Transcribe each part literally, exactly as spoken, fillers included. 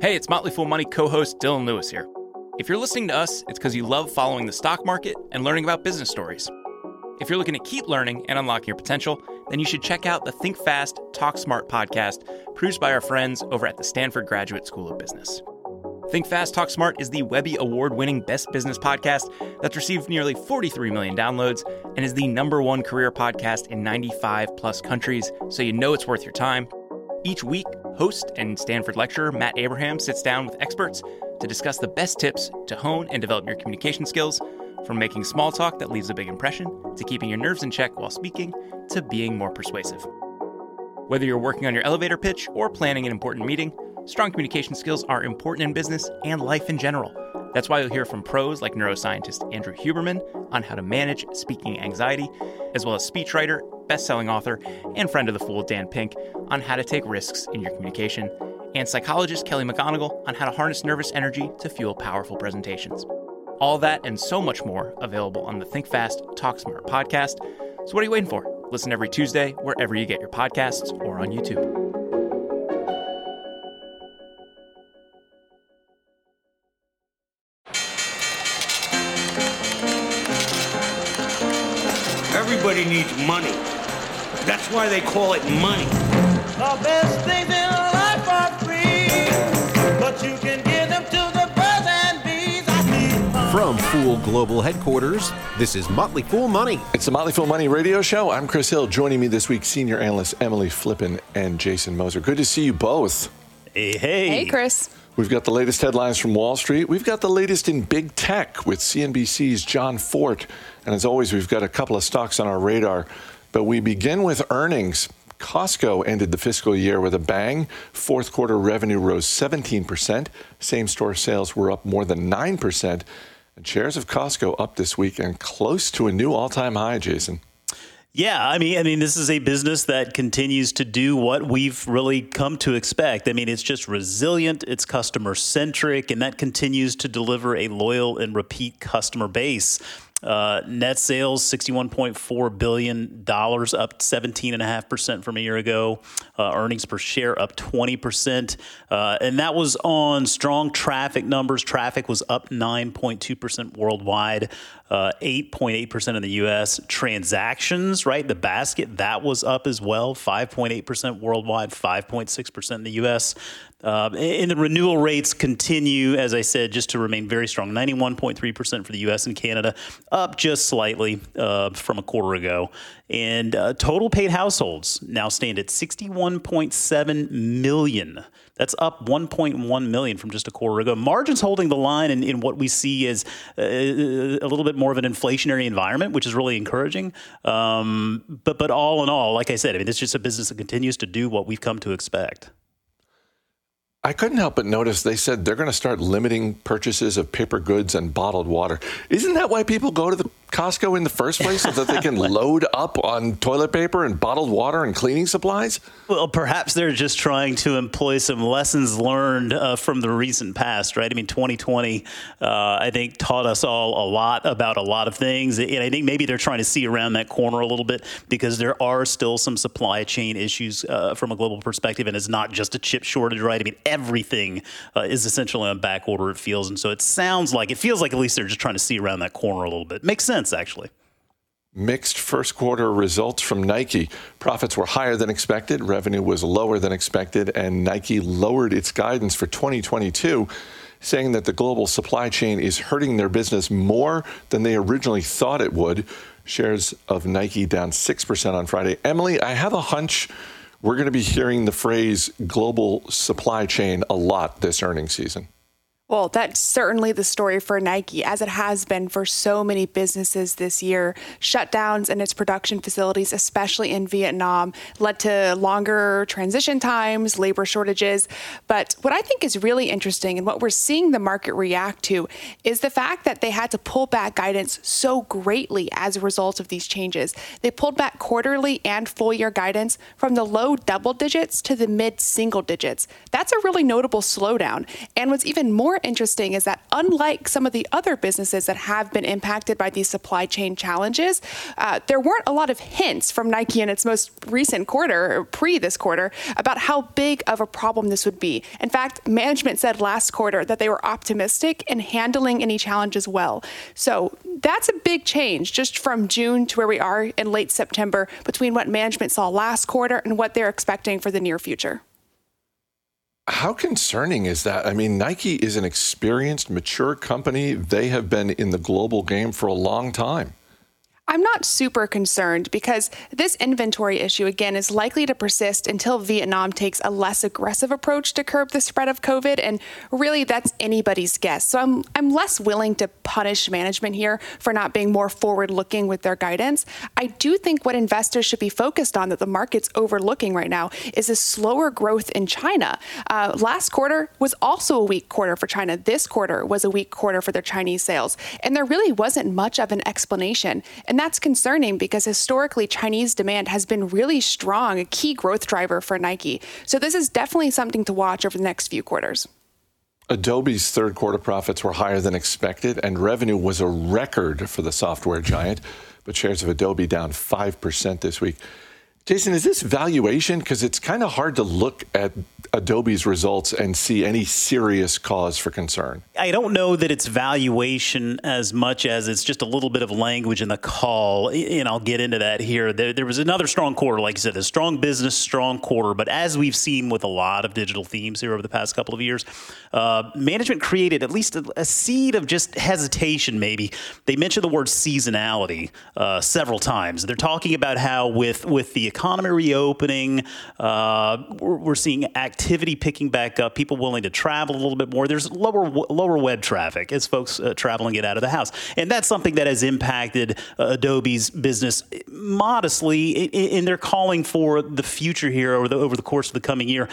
Hey, it's Motley Fool Money co-host Dylan Lewis here. If you're listening to us, it's because you love following the stock market and learning about business stories. If you're looking to keep learning and unlocking your potential, then you should check out the Think Fast, Talk Smart podcast produced by our friends over at the Stanford Graduate School of Business. Think Fast, Talk Smart is the Webby Award-winning best business podcast that's received nearly forty-three million downloads and is the number one career podcast in ninety-five plus countries, so you know it's worth your time. Each week, host and Stanford lecturer Matt Abraham sits down with experts to discuss the best tips to hone and develop your communication skills, from making small talk that leaves a big impression, to keeping your nerves in check while speaking, to being more persuasive. Whether you're working on your elevator pitch or planning an important meeting, strong communication skills are important in business and life in general. That's why you'll hear from pros like neuroscientist Andrew Huberman on how to manage speaking anxiety, as well as speechwriter, best-selling author, and friend of the Fool Dan Pink on how to take risks in your communication, and psychologist Kelly McGonigal on how to harness nervous energy to fuel powerful presentations. All that and so much more available on the Think Fast, Talk Smart podcast. So what are you waiting for? Listen every Tuesday wherever you get your podcasts or on YouTube. Everybody needs money. That's why they call it money. The best things in life are free, but you can give them to the birds and bees. From Fool Global Headquarters, this is Motley Fool Money. It's the Motley Fool Money radio show. I'm Chris Hill. Joining me this week, senior analysts Emily Flippen and Jason Moser. Good to see you both. Hey, hey. Hey, Chris. We've got the latest headlines from Wall Street. We've got the latest in big tech with C N B C's John Fort. And as always, we've got a couple of stocks on our radar. But we begin with earnings. Costco ended the fiscal year with a bang. Fourth quarter revenue rose seventeen percent. Same-store sales were up more than nine percent. And shares of Costco up this week and close to a new all-time high, Jason. Yeah, I mean, I mean, this is a business that continues to do what we've really come to expect. I mean, it's just resilient, it's customer-centric, and that continues to deliver a loyal and repeat customer base. Uh, net sales, sixty-one point four billion dollars, up seventeen point five percent from a year ago. Uh, earnings per share up twenty percent. Uh, and that was on strong traffic numbers. Traffic was up nine point two percent worldwide, uh, eight point eight percent in the U S. Transactions, right, the basket, that was up as well, five point eight percent worldwide, five point six percent in the U S. Uh, and the renewal rates continue, as I said, just to remain very strong. ninety-one point three percent for the U S and Canada, up just slightly uh, from a quarter ago. And uh, total paid households now stand at sixty-one point seven million. That's up one point one million from just a quarter ago. Margins holding the line in, in what we see as uh, a little bit more of an inflationary environment, which is really encouraging. Um, but but all in all, like I said, I mean, it's just a business that continues to do what we've come to expect. I couldn't help but notice they said they're going to start limiting purchases of paper goods and bottled water. Isn't that why people go to the Costco in the first place, so that they can load up on toilet paper and bottled water and cleaning supplies? Well, perhaps they're just trying to employ some lessons learned uh, from the recent past, right? I mean, twenty twenty, uh, I think, taught us all a lot about a lot of things. And I think maybe they're trying to see around that corner a little bit, because there are still some supply chain issues uh, from a global perspective. And it's not just a chip shortage, right? I mean, everything uh, is essentially on back order, it feels. And so it sounds like, it feels like at least they're just trying to see around that corner a little bit. Makes sense, actually. Mixed first quarter results from Nike. Profits were higher than expected. Revenue was lower than expected. And Nike lowered its guidance for twenty twenty-two, saying that the global supply chain is hurting their business more than they originally thought it would. Shares of Nike down six percent on Friday. Emily, I have a hunch we're going to be hearing the phrase global supply chain a lot this earnings season. Well, that's certainly the story for Nike, as it has been for so many businesses this year. Shutdowns in its production facilities, especially in Vietnam, led to longer transition times, labor shortages. But what I think is really interesting, and what we're seeing the market react to, is the fact that they had to pull back guidance so greatly as a result of these changes. They pulled back quarterly and full year guidance from the low double digits to the mid single digits. That's a really notable slowdown. And what's even more interesting is that unlike some of the other businesses that have been impacted by these supply chain challenges, uh, there weren't a lot of hints from Nike in its most recent quarter, or pre this quarter, about how big of a problem this would be. In fact, management said last quarter that they were optimistic in handling any challenges well. So that's a big change just from June to where we are in late September between what management saw last quarter and what they're expecting for the near future. How concerning is that? I mean, Nike is an experienced, mature company. They have been in the global game for a long time. I'm not super concerned because this inventory issue, again, is likely to persist until Vietnam takes a less aggressive approach to curb the spread of COVID. And really, that's anybody's guess. So I'm I'm less willing to punish management here for not being more forward-looking with their guidance. I do think what investors should be focused on that the market's overlooking right now is a slower growth in China. Uh, last quarter was also a weak quarter for China. This quarter was a weak quarter for their Chinese sales. And there really wasn't much of an explanation. And that's concerning because historically Chinese demand has been really strong, a key growth driver for Nike. So this is definitely something to watch over the next few quarters. Adobe's third quarter profits were higher than expected, and revenue was a record for the software giant, but shares of Adobe down five percent this week. Jason, is this valuation? Because it's kind of hard to look at Adobe's results and see any serious cause for concern. I don't know that it's valuation as much as it's just a little bit of language in the call, and I'll get into that here. There, there was another strong quarter, like I said, a strong business, strong quarter, but as we've seen with a lot of digital themes here over the past couple of years, uh, management created at least a, a seed of just hesitation, maybe. They mentioned the word seasonality uh, several times. They're talking about how with, with the economy reopening, uh, we're, we're seeing activity picking back up, people willing to travel a little bit more. There's lower lower web traffic as folks uh, travel and get out of the house. And that's something that has impacted uh, Adobe's business modestly, and they're calling for the future here over the, over the course of the coming year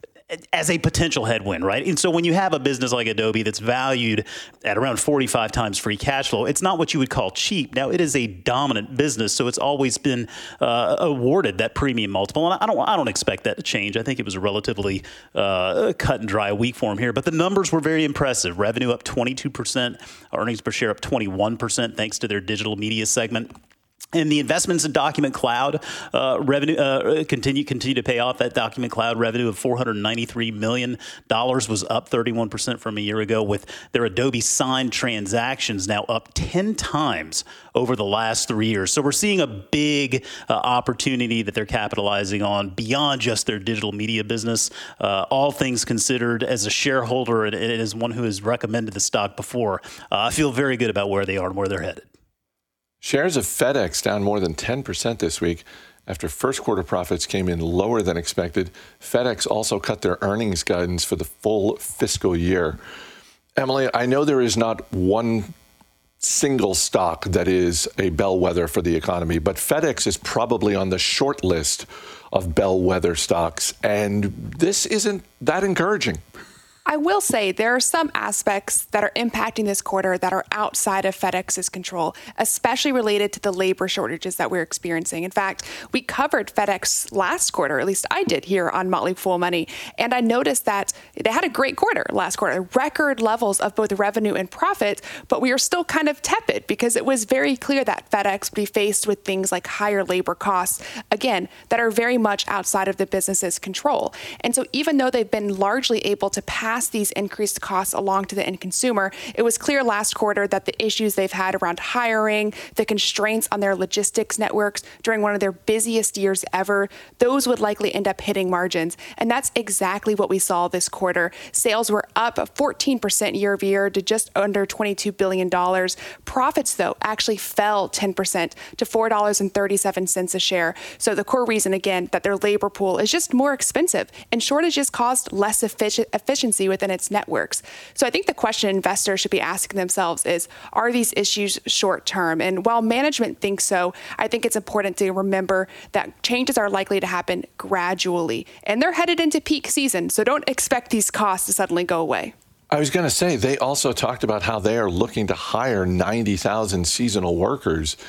as a potential headwind, right? And so when you have a business like Adobe that's valued at around forty-five times free cash flow, it's not what you would call cheap. Now, it is a dominant business, so it's always been uh, awarded that premium multiple. And I don't I don't expect that to change. I think it was a relatively uh, cut and dry week for them here. But the numbers were very impressive. Revenue up twenty-two percent, earnings per share up twenty-one percent thanks to their digital media segment. And the investments in Document Cloud uh, revenue uh, continue continue to pay off. That Document Cloud revenue of four hundred ninety-three million dollars was up thirty-one percent from a year ago, with their Adobe Sign transactions now up ten times over the last three years. So we're seeing a big uh, opportunity that they're capitalizing on beyond just their digital media business. Uh, all things considered, as a shareholder and, and as one who has recommended the stock before, uh, I feel very good about where they are and where they're headed. Shares of FedEx down more than ten percent this week after first quarter profits came in lower than expected. FedEx also cut their earnings guidance for the full fiscal year. Emily, I know there is not one single stock that is a bellwether for the economy, but FedEx is probably on the short list of bellwether stocks, and this isn't that encouraging. I will say there are some aspects that are impacting this quarter that are outside of FedEx's control, especially related to the labor shortages that we're experiencing. In fact, we covered FedEx last quarter, at least I did here on Motley Fool Money, and I noticed that they had a great quarter last quarter, record levels of both revenue and profit, but we are still kind of tepid because it was very clear that FedEx would be faced with things like higher labor costs, again, that are very much outside of the business's control. And so even though they've been largely able to pass these increased costs along to the end consumer, it was clear last quarter that the issues they've had around hiring, the constraints on their logistics networks during one of their busiest years ever, those would likely end up hitting margins. And that's exactly what we saw this quarter. Sales were up fourteen percent year over year to just under twenty-two billion dollars. Profits, though, actually fell ten percent to four dollars and thirty-seven cents a share. So the core reason, again, that their labor pool is just more expensive, and shortages caused less effic- efficiency within its networks. So I think the question investors should be asking themselves is, are these issues short term? And while management thinks so, I think it's important to remember that changes are likely to happen gradually. And they're headed into peak season, so don't expect these costs to suddenly go away. I was going to say, they also talked about how they are looking to hire ninety thousand seasonal workers.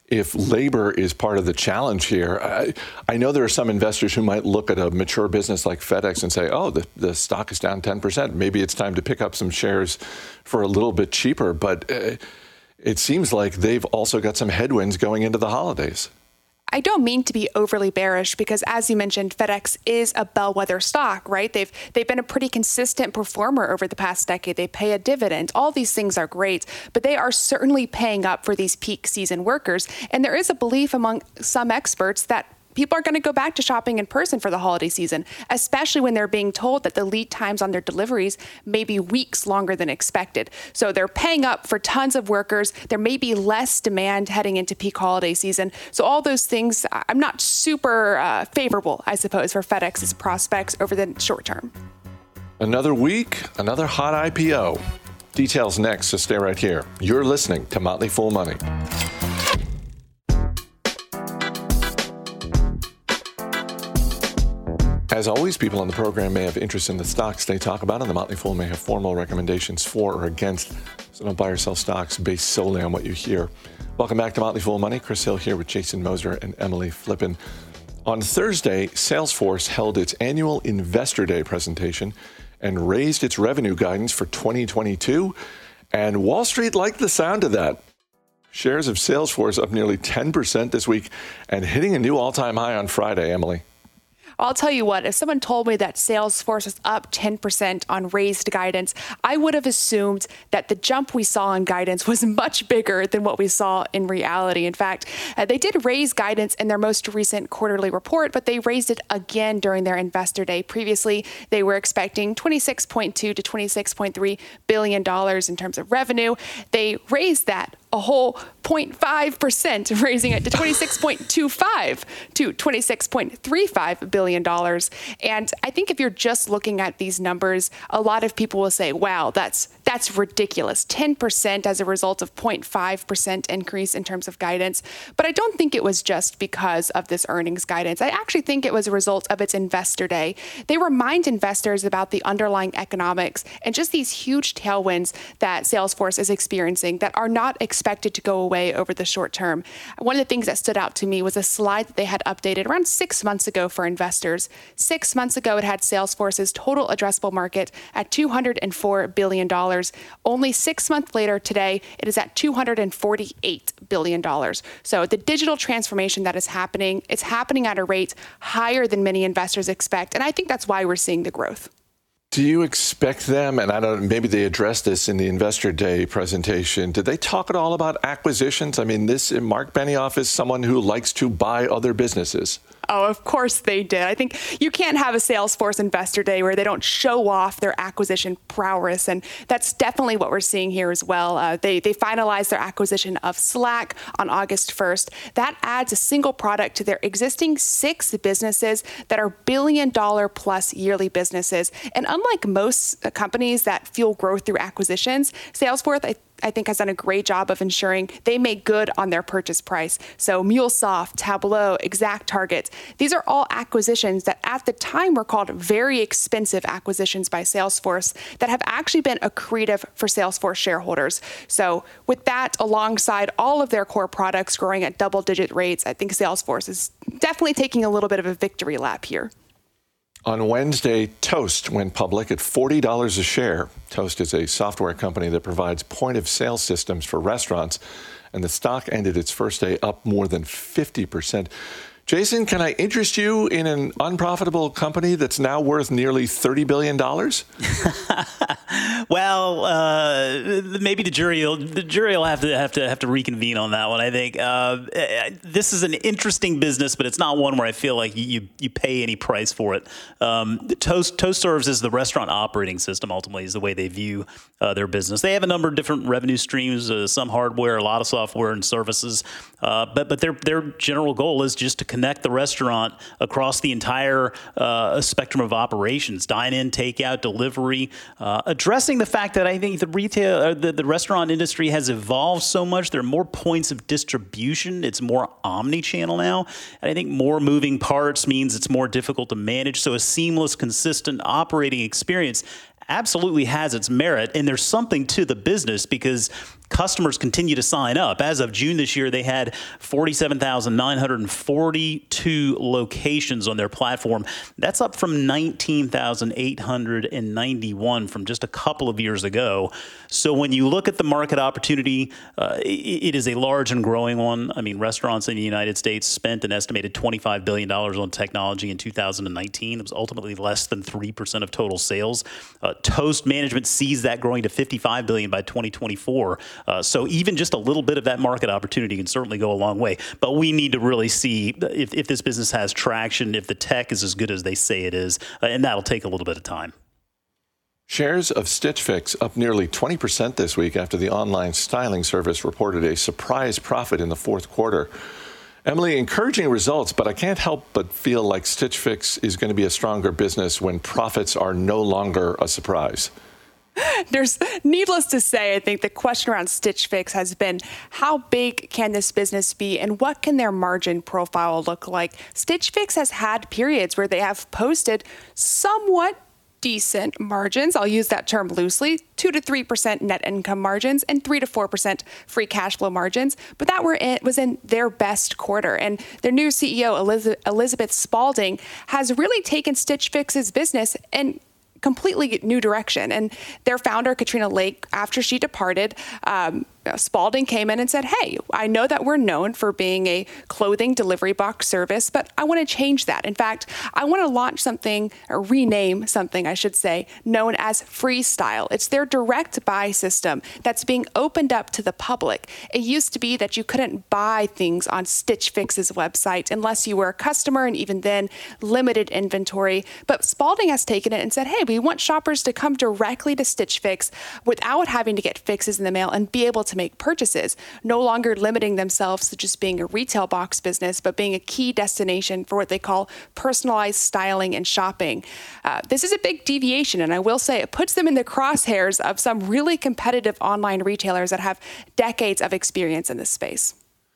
if labor is part of the challenge here. I, I know there are some investors who might look at a mature business like FedEx and say, oh, the, the stock is down ten percent. Maybe it's time to pick up some shares for a little bit cheaper. But uh, it seems like they've also got some headwinds going into the holidays. I don't mean to be overly bearish because, as you mentioned, FedEx is a bellwether stock, right? They've they've been a pretty consistent performer over the past decade. They pay a dividend. All these things are great, but they are certainly paying up for these peak season workers. And there is a belief among some experts that people are going to go back to shopping in person for the holiday season, especially when they're being told that the lead times on their deliveries may be weeks longer than expected. So they're paying up for tons of workers. There may be less demand heading into peak holiday season. So all those things, I'm not super uh, favorable, I suppose, for FedEx's prospects over the short term. Another week, another hot I P O. Details next, so stay right here. You're listening to Motley Fool Money. As always, people on the program may have interest in the stocks they talk about, and the Motley Fool may have formal recommendations for or against. So don't buy or sell stocks based solely on what you hear. Welcome back to Motley Fool Money. Chris Hill here with Jason Moser and Emily Flippen. On Thursday, Salesforce held its annual Investor Day presentation and raised its revenue guidance for twenty twenty-two. And Wall Street liked the sound of that. Shares of Salesforce up nearly ten percent this week and hitting a new all-time high on Friday, Emily. I'll tell you what, if someone told me that Salesforce was up ten percent on raised guidance, I would have assumed that the jump we saw in guidance was much bigger than what we saw in reality. In fact, uh, they did raise guidance in their most recent quarterly report, but they raised it again during their Investor Day. Previously, they were expecting twenty-six point two to twenty-six point three billion dollars in terms of revenue. They raised that a whole zero point five percent, raising it to twenty-six point two five to twenty-six point three five billion dollars. And I think if you're just looking at these numbers, a lot of people will say, wow, that's that's ridiculous. ten percent as a result of zero point five percent increase in terms of guidance. But I don't think it was just because of this earnings guidance. I actually think it was a result of its Investor Day. They remind investors about the underlying economics and just these huge tailwinds that Salesforce is experiencing that are not expected to go away over the short term. One of the things that stood out to me was a slide that they had updated around six months ago for investors. Six months ago, it had Salesforce's total addressable market at two hundred four billion dollars. Only six months later today, it is at two hundred forty-eight billion dollars. So the digital transformation that is happening, it's happening at a rate higher than many investors expect. And I think that's why we're seeing the growth. Do you expect them, and I don't, maybe they addressed this in the Investor Day presentation, did they talk at all about acquisitions? I mean, this Mark Benioff is someone who likes to buy other businesses. Oh, of course they did. I think you can't have a Salesforce Investor Day where they don't show off their acquisition prowess, and that's definitely what we're seeing here as well. Uh, they they finalized their acquisition of Slack on August first. That adds a single product to their existing six businesses that are billion dollar plus yearly businesses. And unlike most companies that fuel growth through acquisitions, Salesforce, I I think has done a great job of ensuring they make good on their purchase price. So MuleSoft, Tableau, ExactTarget, these are all acquisitions that at the time were called very expensive acquisitions by Salesforce that have actually been accretive for Salesforce shareholders. So with that, alongside all of their core products growing at double-digit rates, I think Salesforce is definitely taking a little bit of a victory lap here. On Wednesday, Toast went public at forty dollars a share. Toast is a software company that provides point-of-sale systems for restaurants, and the stock ended its first day up more than fifty percent. Jason, can I interest you in an unprofitable company that's now worth nearly thirty billion dollars? Well, uh, maybe the jury will, the jury will have to have to have to reconvene on that one. I think uh, this is an interesting business, but it's not one where I feel like you you pay any price for it. Um, Toast Toast serves as the restaurant operating system. Ultimately, is the way they view uh, their business. They have a number of different revenue streams, uh, some hardware, a lot of software and services. Uh, but but their their general goal is just to connect the restaurant across the entire uh, spectrum of operations: dine-in, takeout, delivery. Uh, addressing the fact that I think the retail, uh, the, the restaurant industry has evolved so much. There are more points of distribution. It's more omni-channel now. And I think more moving parts means it's more difficult to manage. So a seamless, consistent operating experience absolutely has its merit. And there's something to the business because customers continue to sign up. As of June this year, they had forty-seven thousand nine hundred forty-two locations on their platform. That's up from nineteen thousand eight hundred ninety-one from just a couple of years ago. So when you look at the market opportunity, uh, it, it is a large and growing one. I mean, restaurants in the United States spent an estimated twenty-five billion dollars on technology in two thousand nineteen. It was ultimately less than three percent of total sales. Uh, Toast management sees that growing to fifty-five billion dollars by twenty twenty-four. Uh, so even just a little bit of that market opportunity can certainly go a long way. But we need to really see if, if this business has traction, if the tech is as good as they say it is, uh, and that'll take a little bit of time. Shares of Stitch Fix up nearly twenty percent this week after the online styling service reported a surprise profit in the fourth quarter. Emily, encouraging results, but I can't help but feel like Stitch Fix is going to be a stronger business when profits are no longer a surprise. There's, needless to say, I think the question around Stitch Fix has been, how big can this business be and what can their margin profile look like? Stitch Fix has had periods where they have posted somewhat decent margins. I'll use that term loosely, two to three percent net income margins and three to four percent free cash flow margins. But that were in, was in their best quarter. And their new C E O, Elizabeth Spaulding, has really taken Stitch Fix's business and completely new direction. And their founder, Katrina Lake, after she departed, um, Spaulding came in and said, hey, I know that we're known for being a clothing delivery box service, but I want to change that. In fact, I want to launch something, or rename something, I should say, known as Freestyle. It's their direct buy system that's being opened up to the public. It used to be that you couldn't buy things on Stitch Fix's website unless you were a customer, and even then, limited inventory. But Spaulding has taken it and said, hey, we want shoppers to come directly to Stitch Fix without having to get fixes in the mail and be able to make purchases, no longer limiting themselves to just being a retail box business, but being a key destination for what they call personalized styling and shopping. Uh, this is a big deviation, and I will say it puts them in the crosshairs of some really competitive online retailers that have decades of experience in this space.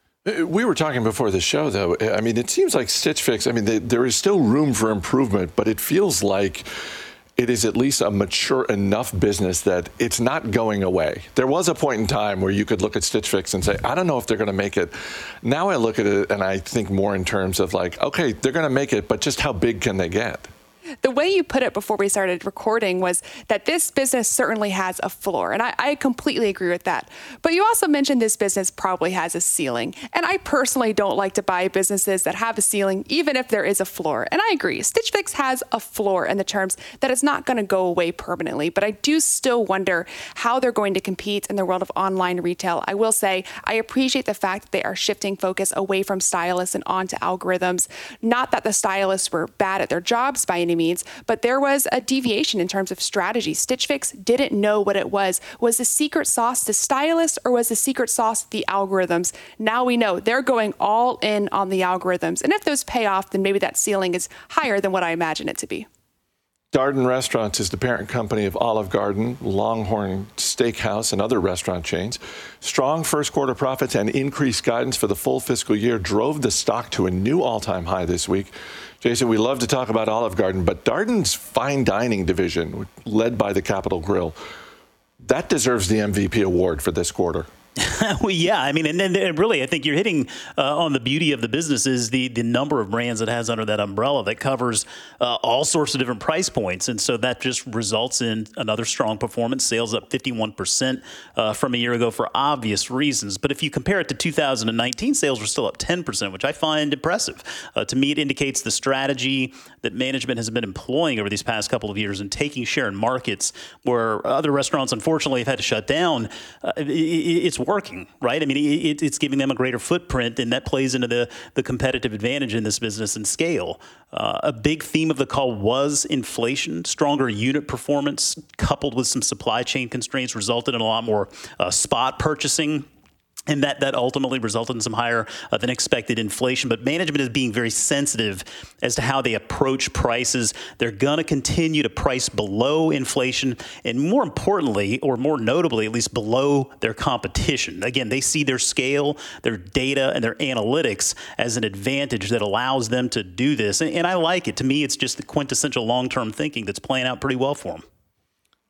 We were talking before the show, though. I mean, it seems like Stitch Fix, I mean, they, there is still room for improvement, but it feels like it is at least a mature enough business that it's not going away. There was a point in time where you could look at Stitch Fix and say, I don't know if they're going to make it. Now I look at it and I think more in terms of like, okay, they're going to make it, but just how big can they get? The way you put it before we started recording was that this business certainly has a floor, and I, I completely agree with that. But you also mentioned this business probably has a ceiling, and I personally don't like to buy businesses that have a ceiling, even if there is a floor. And I agree, Stitch Fix has a floor in the terms that it's not going to go away permanently, but I do still wonder how they're going to compete in the world of online retail. I will say I appreciate the fact that they are shifting focus away from stylists and onto algorithms. Not that the stylists were bad at their jobs by any means, but there was a deviation in terms of strategy. Stitch Fix didn't know what it was. Was the secret sauce the stylist, or was the secret sauce the algorithms? Now we know they're going all in on the algorithms. And if those pay off, then maybe that ceiling is higher than what I imagine it to be. Darden Restaurants is the parent company of Olive Garden, Longhorn Steakhouse, and other restaurant chains. Strong first quarter profits and increased guidance for the full fiscal year drove the stock to a new all-time high this week. Jason, we love to talk about Olive Garden, but Darden's fine dining division, led by the Capitol Grill, that deserves the M V P award for this quarter. Well, yeah, I mean, and then really, I think you're hitting uh, on the beauty of the business is the the number of brands it has under that umbrella that covers uh, all sorts of different price points. And so that just results in another strong performance, sales up fifty-one percent uh, from a year ago for obvious reasons. But if you compare it to two thousand nineteen, sales were still up ten percent, which I find impressive. Uh, to me, it indicates the strategy that management has been employing over these past couple of years and taking share in markets where other restaurants, unfortunately, have had to shut down. Uh, it, it's working, right? I mean, it, it's giving them a greater footprint, and that plays into the, the competitive advantage in this business and scale. Uh, a big theme of the call was inflation. Stronger unit performance coupled with some supply chain constraints resulted in a lot more uh, spot purchasing. And that, that ultimately resulted in some higher uh, than expected inflation. But management is being very sensitive as to how they approach prices. They're going to continue to price below inflation and, more importantly, or more notably, at least below their competition. Again, they see their scale, their data, and their analytics as an advantage that allows them to do this. And, and I like it. To me, it's just the quintessential long-term thinking that's playing out pretty well for them.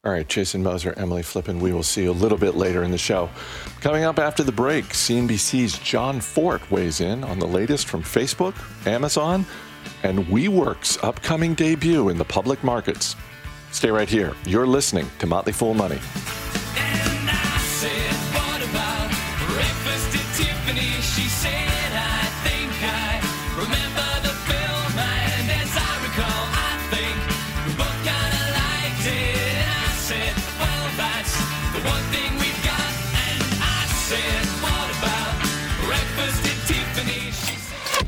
All right, Jason Moser, Emily Flippen, we will see you a little bit later in the show. Coming up after the break, C N B C's Jon Fortt weighs in on the latest from Facebook, Amazon, and WeWork's upcoming debut in the public markets. Stay right here. You're listening to Motley Fool Money. And I said, what about breakfast at Tiffany? She said, I think I remember the film, and as I recall, I think we both kind of liked it. And I said, well, that's the one thing we've got. And I said, what about breakfast at Tiffany? She said.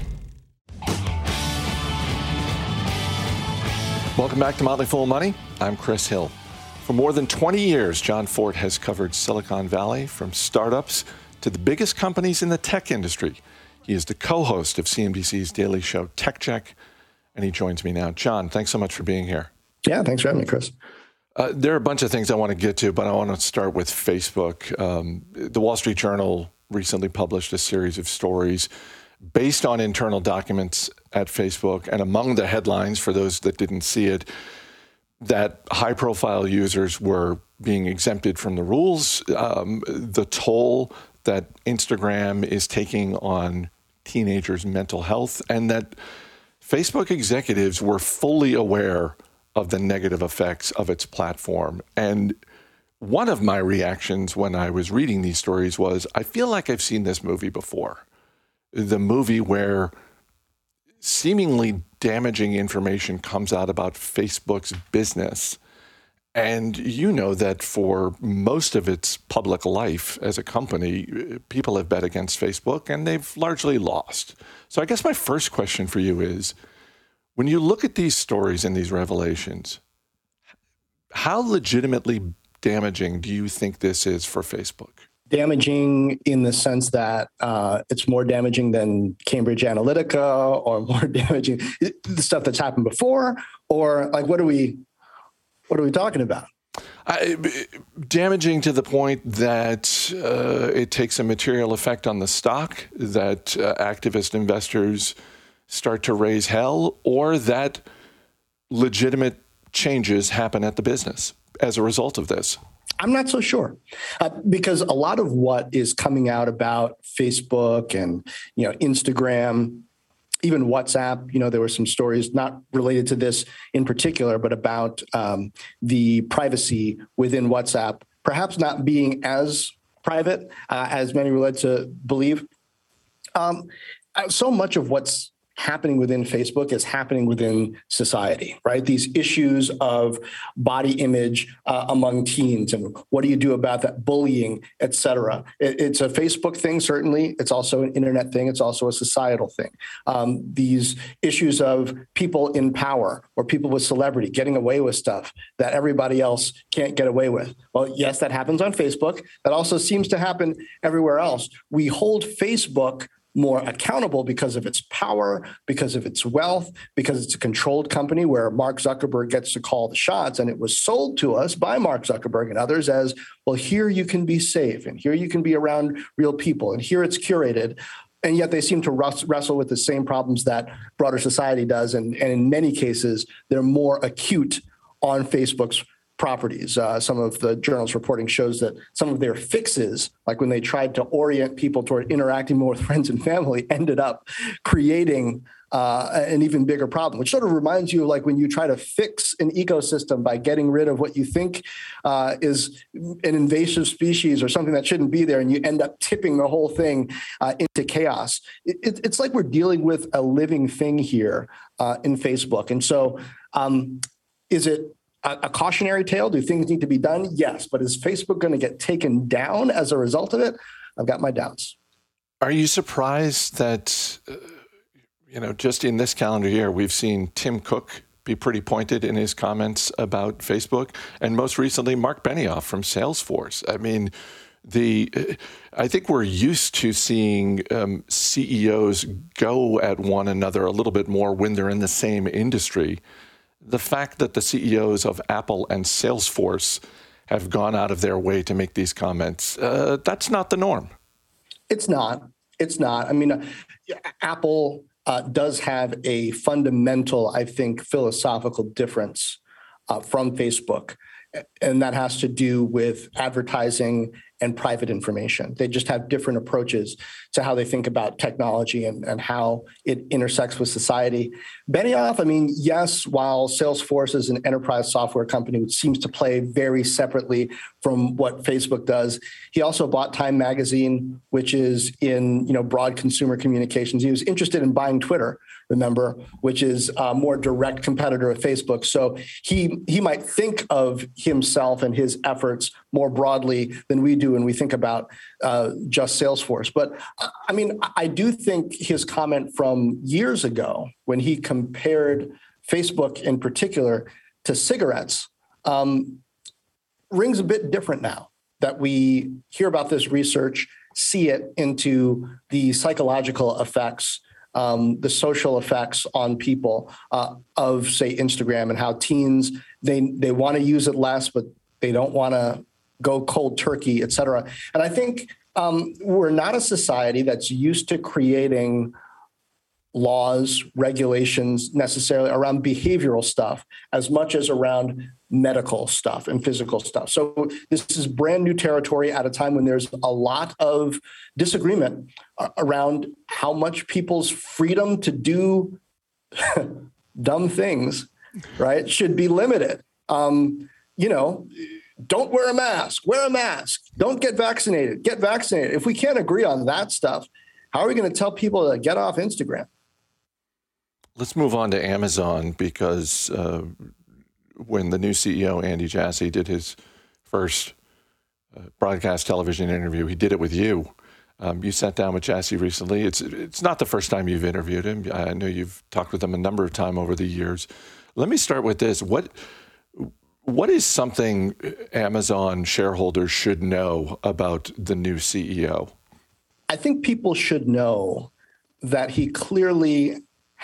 Welcome back to Motley Fool Money. I'm Chris Hill. For more than twenty years, Jon Fortt has covered Silicon Valley, from startups to the biggest companies in the tech industry. He is the co-host of C N B C's daily show, Tech Check, and he joins me now. Jon, thanks so much for being here. Yeah, thanks for having me, Chris. Uh, there are a bunch of things I want to get to, but I want to start with Facebook. Um, the Wall Street Journal recently published a series of stories based on internal documents at Facebook, and among the headlines, for those that didn't see it, that high-profile users were being exempted from the rules, um, the toll that Instagram is taking on teenagers' mental health, and that Facebook executives were fully aware of the negative effects of its platform. And one of my reactions when I was reading these stories was, I feel like I've seen this movie before. The movie where seemingly damaging information comes out about Facebook's business. And you know that for most of its public life as a company, people have bet against Facebook and they've largely lost. So I guess my first question for you is, when you look at these stories and these revelations, how legitimately damaging do you think this is for Facebook? Damaging in the sense that uh, it's more damaging than Cambridge Analytica, or more damaging the stuff that's happened before, or like what are we what are we talking about? I, damaging to the point that uh, it takes a material effect on the stock, that uh, activist investors start to raise hell, or that legitimate changes happen at the business as a result of this? I'm not so sure, uh, because a lot of what is coming out about Facebook and, you know, Instagram, even WhatsApp, you know, there were some stories not related to this in particular, but about um, the privacy within WhatsApp, perhaps not being as private uh, as many were led to believe. Um, so much of what's happening within Facebook is happening within society, right? These issues of body image uh, among teens, and what do you do about that, bullying, et cetera. It, it's a Facebook thing, certainly. It's also an internet thing. It's also a societal thing. Um, these issues of people in power or people with celebrity getting away with stuff that everybody else can't get away with. Well, yes, that happens on Facebook. That also seems to happen everywhere else. We hold Facebook more accountable because of its power, because of its wealth, because it's a controlled company where Mark Zuckerberg gets to call the shots. And it was sold to us by Mark Zuckerberg and others as, well, here you can be safe, and here you can be around real people, and here it's curated. And yet they seem to wrestle with the same problems that broader society does. And, and in many cases, they're more acute on Facebook's properties. Uh, some of the journal's reporting shows that some of their fixes, like when they tried to orient people toward interacting more with friends and family, ended up creating uh, an even bigger problem, which sort of reminds you of like when you try to fix an ecosystem by getting rid of what you think uh, is an invasive species or something that shouldn't be there, and you end up tipping the whole thing uh, into chaos. It, it, it's like we're dealing with a living thing here uh, in Facebook. And so um, is it a cautionary tale? Do things need to be done? Yes. But is Facebook going to get taken down as a result of it? I've got my doubts. Are you surprised that, uh, you know, just in this calendar year, we've seen Tim Cook be pretty pointed in his comments about Facebook, and most recently, Mark Benioff from Salesforce? I mean, the I think we're used to seeing um, C E Os go at one another a little bit more when they're in the same industry. The fact that the C E Os of Apple and Salesforce have gone out of their way to make these comments, uh, that's not the norm. It's not. It's not. I mean, uh, Apple uh, does have a fundamental, I think, philosophical difference uh, from Facebook. and that has to do with advertising and private information. They just have different approaches to how they think about technology and, and how it intersects with society. Benioff, I mean, yes, while Salesforce is an enterprise software company, which seems to play very separately from what Facebook does, he also bought Time Magazine, which is in, you know, broad consumer communications. He was interested in buying Twitter, remember, which is a more direct competitor of Facebook. So he he might think of himself and his efforts more broadly than we do when we think about uh, just Salesforce. But I mean, I do think his comment from years ago when he compared Facebook in particular to cigarettes um, rings a bit different now that we hear about this research, see it into the psychological effects, um, the social effects on people uh, of, say, Instagram, and how teens, they they want to use it less, but they don't want to go cold turkey, et cetera. And I think um, we're not a society that's used to creating laws, regulations necessarily around behavioral stuff as much as around medical stuff and physical stuff. So this is brand new territory at a time when there's a lot of disagreement around how much people's freedom to do dumb things, right, should be limited. Um, you know, don't wear a mask, wear a mask, don't get vaccinated, get vaccinated. If we can't agree on that stuff, how are we going to tell people to get off Instagram? Let's move on to Amazon, because uh, when the new C E O, Andy Jassy, did his first uh, broadcast television interview, he did it with you. Um, you sat down with Jassy recently. It's it's not the first time you've interviewed him. I know you've talked with him a number of times over the years. Let me start with this. What what is something Amazon shareholders should know about the new C E O? I think people should know that he clearly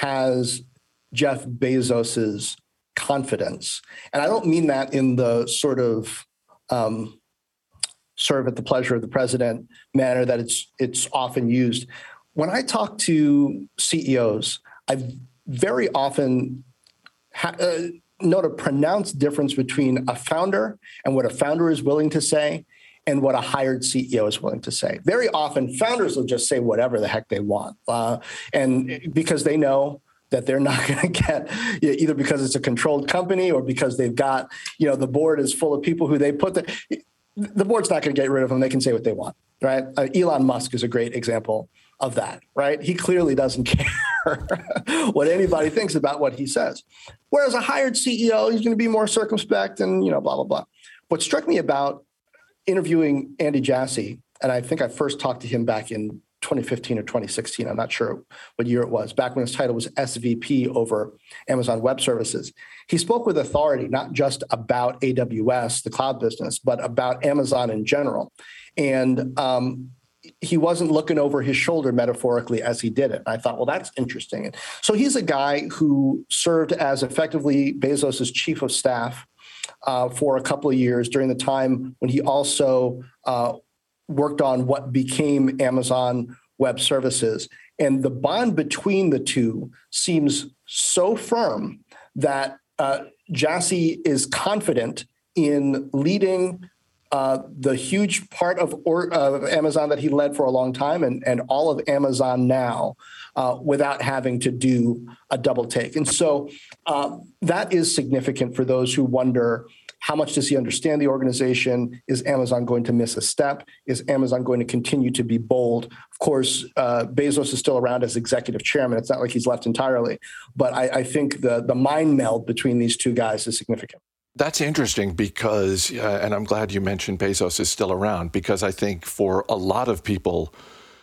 has Jeff Bezos's confidence. And I don't mean that in the sort of um, serve at the pleasure of the president manner that it's it's often used. When I talk to C E Os, I very often ha- uh, note a pronounced difference between a founder and what a founder is willing to say and what a hired C E O is willing to say. Very often, founders will just say whatever the heck they want, uh, and because they know that they're not going to get, either because it's a controlled company or because they've got, you know, the board is full of people who they put the, the board's not going to get rid of them. They can say what they want, right? Uh, Elon Musk is a great example of that, right? He clearly doesn't care what anybody thinks about what he says. Whereas a hired C E O, he's going to be more circumspect and, you know, blah, blah, blah. What struck me about interviewing Andy Jassy, and I think I first talked to him back in twenty fifteen or twenty sixteen, I'm not sure what year it was, back when his title was S V P over Amazon Web Services. He spoke with authority, not just about A W S, the cloud business, but about Amazon in general. And um, he wasn't looking over his shoulder metaphorically as he did it. I thought, well, that's interesting. And so he's a guy who served as effectively Bezos's chief of staff uh, for a couple of years during the time when he also uh, worked on what became Amazon Web Services. And the bond between the two seems so firm that uh, Jassy is confident in leading uh, the huge part of, or, of Amazon that he led for a long time and, and all of Amazon now uh, without having to do a double take. And so uh, that is significant for those who wonder, how much does he understand the organization? Is Amazon going to miss a step? Is Amazon going to continue to be bold? Of course, uh, Bezos is still around as executive chairman. It's not like he's left entirely. But I, I think the, the mind meld between these two guys is significant. That's interesting because, uh, and I'm glad you mentioned Bezos is still around, because I think for a lot of people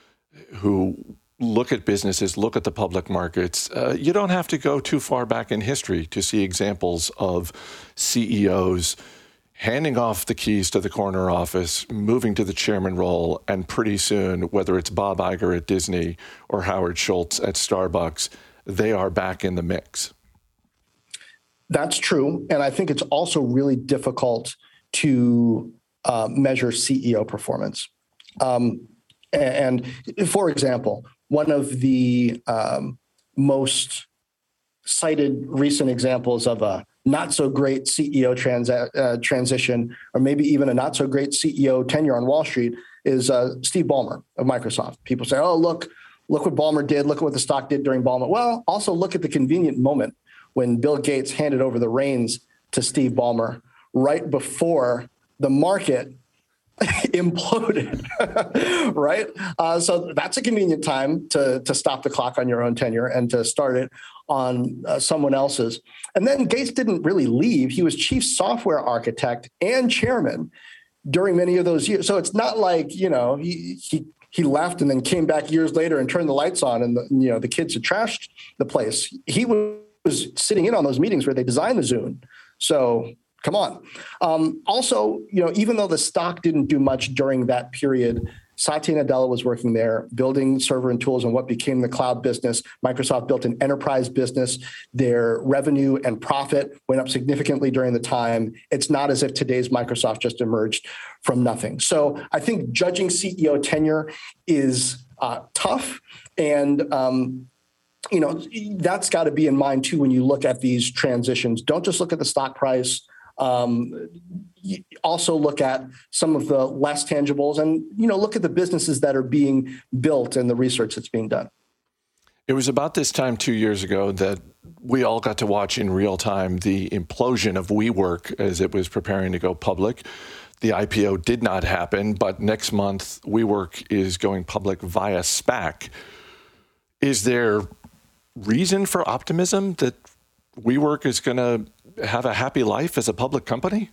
who look at businesses, look at the public markets, uh, you don't have to go too far back in history to see examples of C E Os handing off the keys to the corner office, moving to the chairman role, and pretty soon, whether it's Bob Iger at Disney or Howard Schultz at Starbucks, they are back in the mix. That's true. And I think it's also really difficult to uh, measure C E O performance. Um, and, and for example, one of the um, most cited recent examples of a not so great C E O trans- uh, transition, or maybe even a not so great C E O tenure on Wall Street is uh, Steve Ballmer of Microsoft. People say, oh, look, look what Ballmer did. Look at what the stock did during Ballmer. Well, also look at the convenient moment when Bill Gates handed over the reins to Steve Ballmer right before the market imploded, right? Uh, so that's a convenient time to, to stop the clock on your own tenure and to start it on uh, someone else's. And then Gates didn't really leave. He was chief software architect and chairman during many of those years. So it's not like, you know, he he he left and then came back years later and turned the lights on and, the, you know, the kids had trashed the place. He was sitting in on those meetings where they designed the Zune. So come on. Um, also, you know, even though the stock didn't do much during that period, Satya Nadella was working there, building server and tools and what became the cloud business. Microsoft built an enterprise business. Their revenue and profit went up significantly during the time. It's not as if today's Microsoft just emerged from nothing. So I think judging C E O tenure is uh, tough. And, um, you know, that's got to be in mind, too, when you look at these transitions. Don't just look at the stock price. Um, also look at some of the less tangibles and, you know, look at the businesses that are being built and the research that's being done. It was about this time two years ago that we all got to watch in real time the implosion of WeWork as it was preparing to go public. The I P O did not happen, but next month WeWork is going public via SPAC. Is there reason for optimism that WeWork is going to have a happy life as a public company?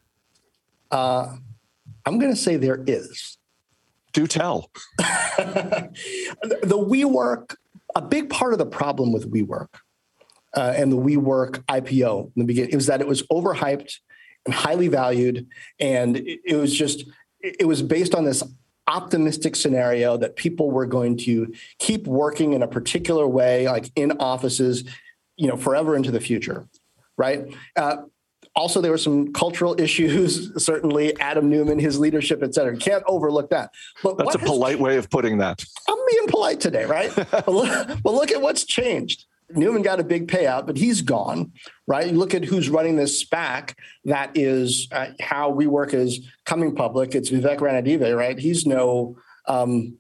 Uh, I'm going to say there is. Do tell. The WeWork, a big part of the problem with WeWork uh, and the WeWork I P O in the beginning, it was that it was overhyped and highly valued. And it, it was just, it was based on this optimistic scenario that people were going to keep working in a particular way, like in offices, you know, forever into the future, right? Uh, also, there were some cultural issues, certainly Adam Neumann, his leadership, et cetera. You can't overlook that. But that's a polite way of putting that. I'm being polite today, right? but, look, but look at what's changed. Neumann got a big payout, but he's gone, right? You look at who's running this SPAC. That is uh, how WeWork is coming public. It's Vivek Ranadive, right? He's no um,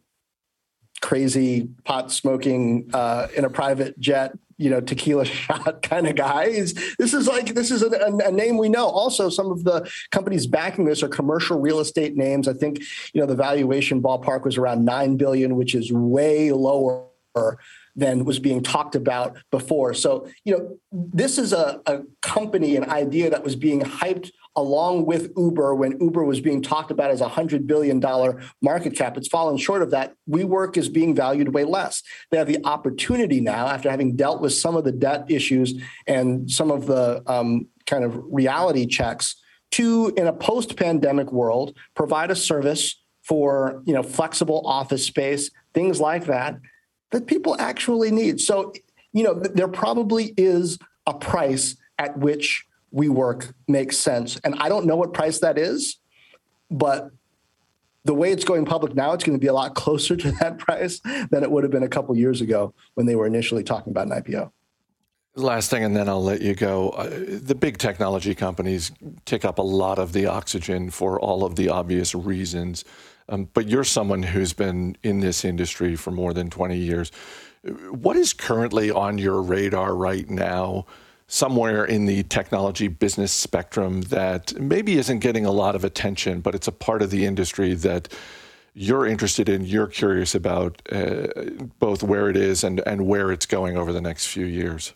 crazy pot smoking uh, in a private jet, you know, tequila shot kind of guy. Is this is like this is a, a, a name we know. Also, some of the companies backing this are commercial real estate names. I think, you know, the valuation ballpark was around nine billion dollars, which is way lower than was being talked about before. So, you know, this is a, a company, an idea that was being hyped along with Uber when Uber was being talked about as a one hundred billion dollars market cap. It's fallen short of that. WeWork is being valued way less. They have the opportunity now, after having dealt with some of the debt issues and some of the um, kind of reality checks, to, in a post-pandemic world, provide a service for, you know, flexible office space, things like that, that people actually need. So, you know, there probably is a price at which WeWork makes sense. And I don't know what price that is, but the way it's going public now, it's going to be a lot closer to that price than it would have been a couple years ago when they were initially talking about an I P O. Last thing, and then I'll let you go. Uh, the big technology companies take up a lot of the oxygen for all of the obvious reasons. Um, but you're someone who's been in this industry for more than twenty years. What is currently on your radar right now, somewhere in the technology business spectrum, that maybe isn't getting a lot of attention, but it's a part of the industry that you're interested in, you're curious about, uh, both where it is and, and where it's going over the next few years?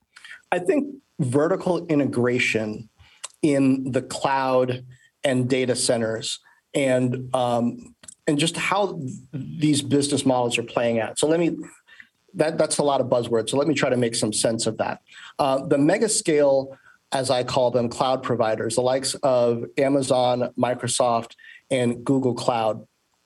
I think vertical integration in the cloud and data centers and um, and just how these business models are playing out. So let me, that that's a lot of buzzwords. So let me try to make some sense of that. Uh, the mega scale, as I call them, cloud providers, the likes of Amazon, Microsoft, and Google Cloud,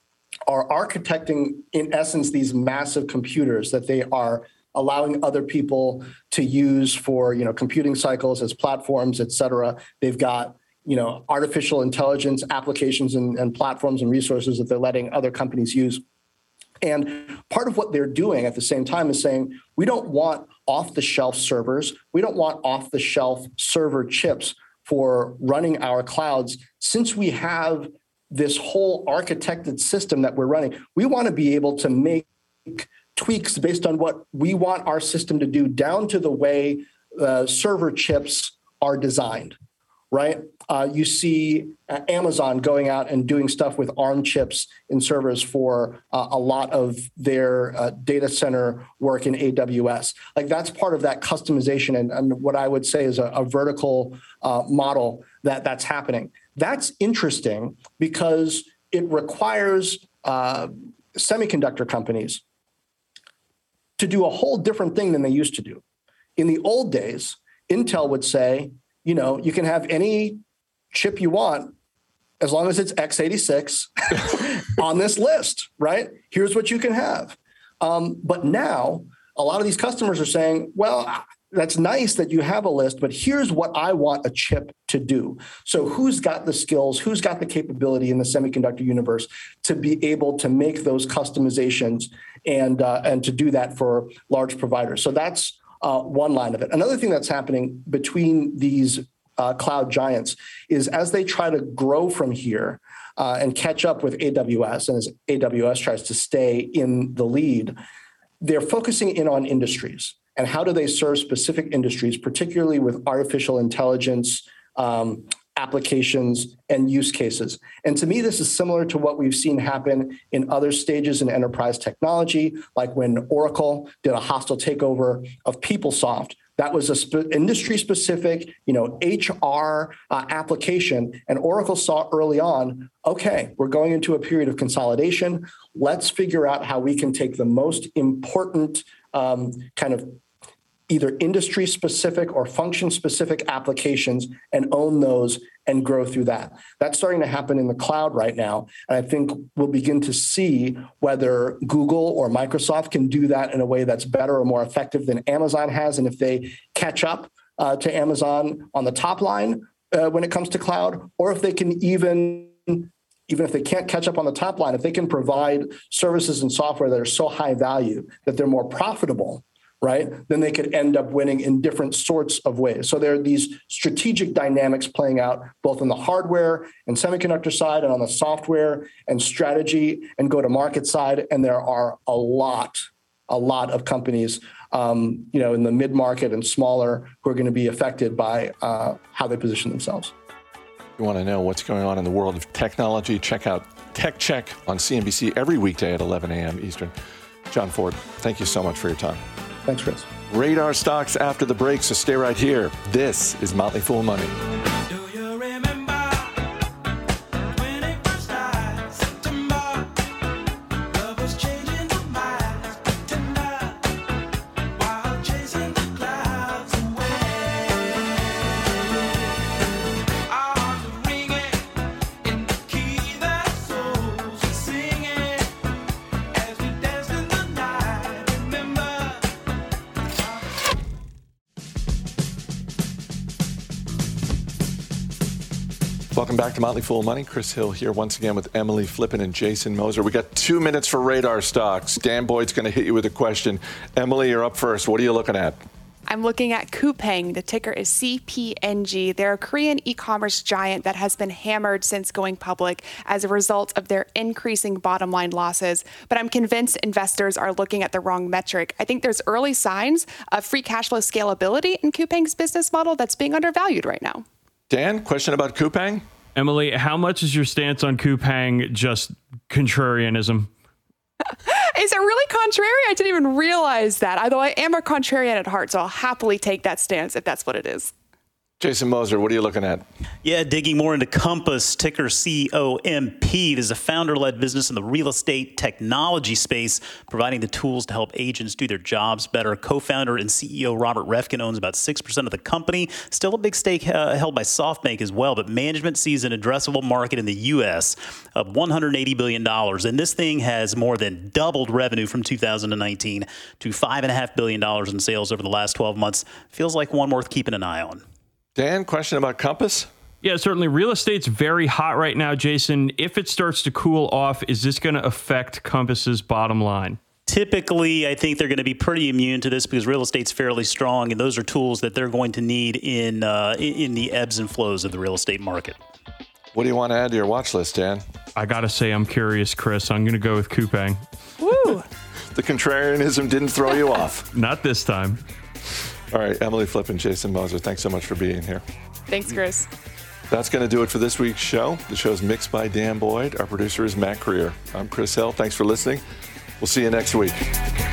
are architecting, in essence, these massive computers that they are allowing other people to use for, you know, computing cycles as platforms, et cetera. They've got, you know, artificial intelligence applications and, and platforms and resources that they're letting other companies use. And part of what they're doing at the same time is saying, we don't want off-the-shelf servers. We don't want off-the-shelf server chips for running our clouds. Since we have this whole architected system that we're running, we want to be able to make tweaks based on what we want our system to do, down to the way uh, server chips are designed. Right? Uh, you see uh, Amazon going out and doing stuff with ARM chips in servers for uh, a lot of their uh, data center work in A W S. Like that's part of that customization and, and what I would say is a, a vertical uh, model that that's happening. That's interesting because it requires uh, semiconductor companies to do a whole different thing than they used to do. In the old days, Intel would say, you know, you can have any chip you want as long as it's x eighty-six on this list, right? Here's what you can have. Um, but now a lot of these customers are saying, well, that's nice that you have a list, but here's what I want a chip to do. So who's got the skills, who's got the capability in the semiconductor universe to be able to make those customizations and, uh, and to do that for large providers? So that's Uh, one line of it. Another thing that's happening between these uh, cloud giants is as they try to grow from here uh, and catch up with A W S, and as A W S tries to stay in the lead, they're focusing in on industries. And how do they serve specific industries, particularly with artificial intelligence um, applications and use cases? And to me, this is similar to what we've seen happen in other stages in enterprise technology, like when Oracle did a hostile takeover of PeopleSoft. That was a sp- industry-specific, you know, H R uh, application, and Oracle saw early on, okay, we're going into a period of consolidation. Let's figure out how we can take the most important um, kind of either industry-specific or function-specific applications and own those and grow through that. That's starting to happen in the cloud right now. And I think we'll begin to see whether Google or Microsoft can do that in a way that's better or more effective than Amazon has. And if they catch up uh, to Amazon on the top line uh, when it comes to cloud, or if they can even even if they can't catch up on the top line, if they can provide services and software that are so high value that they're more profitable, right, then they could end up winning in different sorts of ways. So there are these strategic dynamics playing out both on the hardware and semiconductor side and on the software and strategy and go-to-market side. And there are a lot, a lot of companies, um, you know, in the mid-market and smaller who are going to be affected by uh, how they position themselves. If you want to know what's going on in the world of technology, check out Tech Check on C N B C every weekday at eleven a.m. Eastern. John Ford, thank you so much for your time. Thanks, Chris. Radar stocks after the break, so stay right here. This is Motley Fool Money. Welcome back to Motley Fool Money. Chris Hill here once again with Emily Flippen and Jason Moser. We got two minutes for radar stocks. Dan Boyd's going to hit you with a question. Emily, you're up first. What are you looking at? I'm looking at Coupang. The ticker is C P N G. They're a Korean e-commerce giant that has been hammered since going public as a result of their increasing bottom line losses. But I'm convinced investors are looking at the wrong metric. I think there's early signs of free cash flow scalability in Coupang's business model that's being undervalued right now. Dan, question about Coupang? Emily, how much is your stance on Coupang just contrarianism? Is it really contrary? I didn't even realize that. Although I am a contrarian at heart, so I'll happily take that stance if that's what it is. Jason Moser, what are you looking at? Yeah, digging more into Compass, ticker C O M P. It is a founder-led business in the real estate technology space, providing the tools to help agents do their jobs better. Co-founder and C E O Robert Refkin owns about six percent of the company. Still a big stake uh, held by SoftBank as well, but management sees an addressable market in the U S of one hundred eighty billion dollars. And this thing has more than doubled revenue from two thousand nineteen to five point five billion dollars in sales over the last twelve months. Feels like one worth keeping an eye on. Dan, question about Compass? Yeah, certainly. Real estate's very hot right now, Jason. If it starts to cool off, is this going to affect Compass's bottom line? Typically, I think they're going to be pretty immune to this because real estate's fairly strong, and those are tools that they're going to need in uh, in the ebbs and flows of the real estate market. What do you want to add to your watch list, Dan? I got to say, I'm curious, Chris. I'm going to go with Coupang. Woo! The contrarianism didn't throw you off. Not this time. All right, Emily Flipp and Jason Moser, thanks so much for being here. Thanks, Chris. That's going to do it for this week's show. The show's mixed by Dan Boyd. Our producer is Matt Creer. I'm Chris Hill. Thanks for listening. We'll see you next week.